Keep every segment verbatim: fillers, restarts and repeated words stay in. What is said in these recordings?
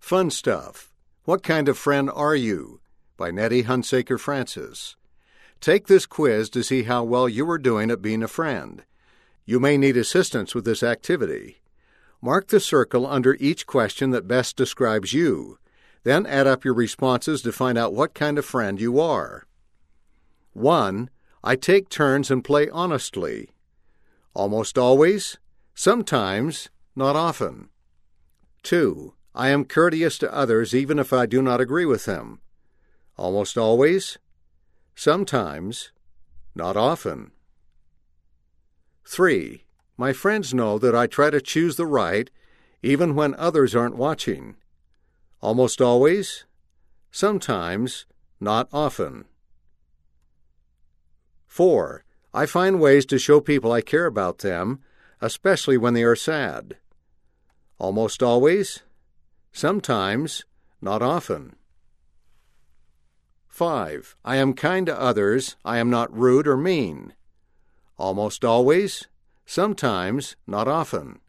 Fun Stuff. What Kind of Friend Are You? By Nettie Hunsaker Francis. Take this quiz to see how well you are doing at being a friend. You may need assistance with this activity. Mark the circle under each question that best describes you. Then add up your responses to find out what kind of friend you are. one. I take turns and play honestly. Almost always. Sometimes. Not often. two. I am courteous to others even if I do not agree with them. Almost always. Sometimes. Not often. three. My friends know that I try to choose the right even when others aren't watching. Almost always. Sometimes. Not often. four. I find ways to show people I care about them, especially when they are sad. Almost always. Sometimes. Not often. five. I am kind to others. I am not rude or mean. Almost always. Sometimes. Not often.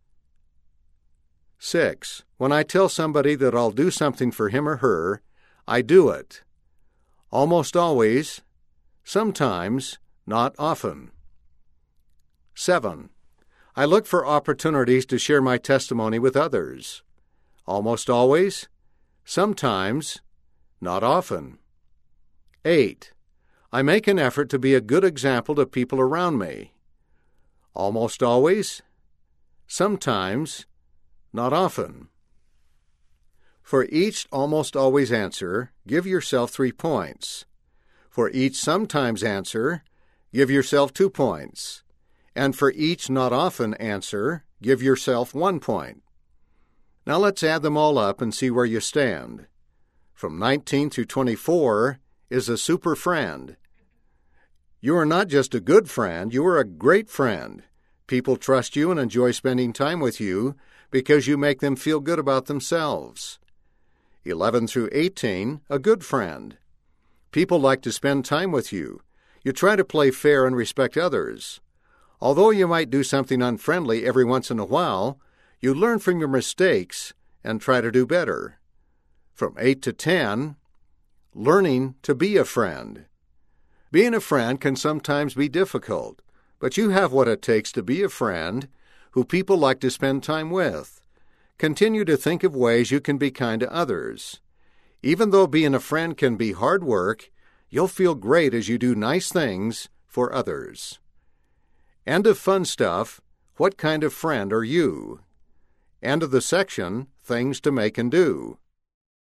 six. When I tell somebody that I'll do something for him or her, I do it. Almost always. Sometimes. Not often. seven. I look for opportunities to share my testimony with others. Almost always. Sometimes. Not often. eight. I make an effort to be a good example to people around me. Almost always. Sometimes. Not often. For each almost always answer, give yourself three points. For each sometimes answer, give yourself two points. And for each not often answer, give yourself one point. Now let's add them all up and see where you stand. From nineteen through twenty-four is a super friend. You are not just a good friend, you are a great friend. People trust you and enjoy spending time with you because you make them feel good about themselves. eleven through eighteen, a good friend. People like to spend time with you. You try to play fair and respect others. Although you might do something unfriendly every once in a while, you learn from your mistakes and try to do better. From eight to ten, learning to be a friend. Being a friend can sometimes be difficult, but you have what it takes to be a friend who people like to spend time with. Continue to think of ways you can be kind to others. Even though being a friend can be hard work, you'll feel great as you do nice things for others. End of Fun Stuff. What kind of friend are you? End of the section, Things to Make and Do.